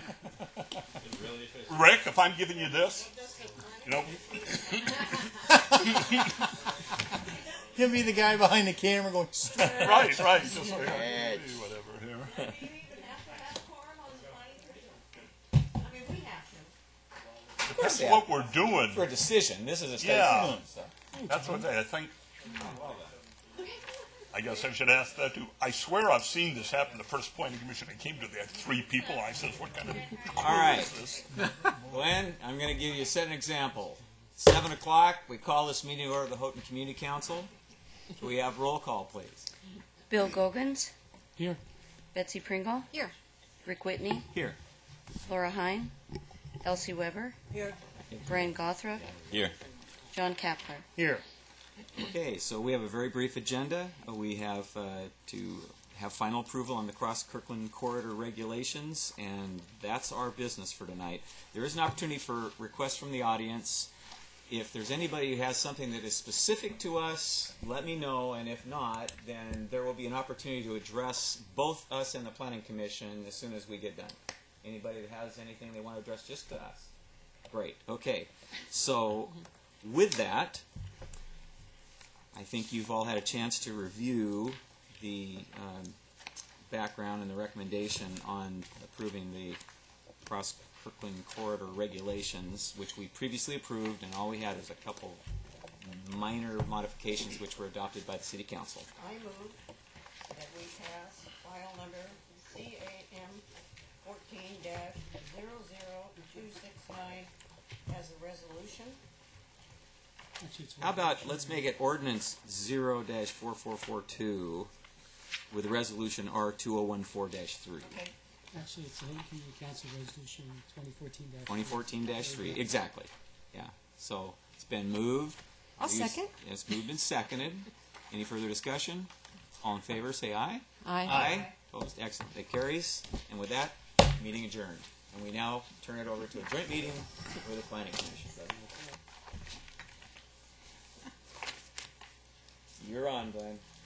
Rick, if I'm giving you this, you know, He'll be the guy behind the camera going, right, just like, whatever here. That's what we're doing. For a decision. This is a study Yeah. session. So. That's what I think. I guess I should ask that too. I swear I've seen this happen. The first planning commission I came to, they had 3 people. I says, "What kind of All right. is this?" Glenn, I'm going to give you set an example. 7 o'clock, we call this meeting to order of the Houghton Community Council. Can we have roll call, please? Bill Gogans. Here. Betsy Pringle. Here. Rick Whitney. Here. Laura Hine. Elsie Weber. Here. Brian Gothrop. Here. John Kapler. Here. Okay, so we have a very brief agenda. We have to have final approval on the Cross-Kirkland Corridor regulations, and that's our business for tonight. There is an opportunity for requests from the audience. If there's anybody who has something that is specific to us, let me know, and if not, then there will be an opportunity to address both us and the Planning Commission as soon as we get done. Anybody that has anything they want to address just to us? Great, okay. So, with that, I think you've all had a chance to review the background and the recommendation on approving the Cross-Kirkland Corridor regulations, which we previously approved, and all we had was a couple minor modifications which were adopted by the City Council. I move that we pass file number CAM 14-00269 as a resolution. How about, let's make it ordinance 0-4442 with resolution R2014-3. Okay. Actually, it's an Community Council Resolution 2014-3. 2014-3, exactly. Yeah, so it's been moved. I'll second. It's moved and seconded. Any further discussion? All in favor, say aye. Aye. Opposed? Excellent. That carries. And with that, meeting adjourned. And we now turn it over to a joint meeting with the Planning Commission. You're on, Glenn.